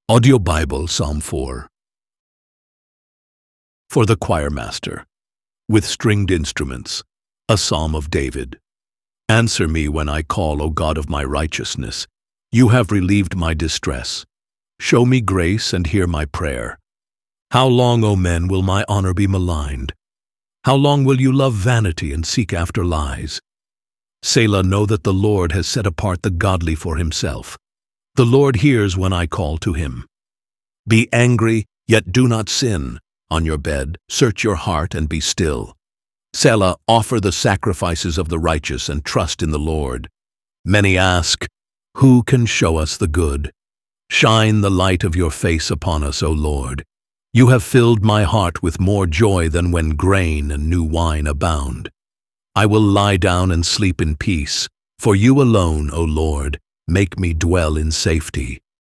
Audio Bible, Psalm 4. For the choir master, with stringed instruments, a psalm of David. Answer me when I call, O God of my righteousness. You have relieved my distress. Show me grace and hear my prayer. How long, O men, will my honor be maligned? How long will you love vanity and seek after lies? Selah, know that the Lord has set apart the godly for himself. The Lord hears when I call to him. Be angry, yet do not sin. On your bed, search your heart and be still. Selah, offer the sacrifices of the righteous and trust in the Lord. Many ask, who can show us the good? Shine the light of your face upon us, O Lord. You have filled my heart with more joy than when grain and new wine abound. I will lie down and sleep in peace, for you alone, O Lord, make me dwell in safety.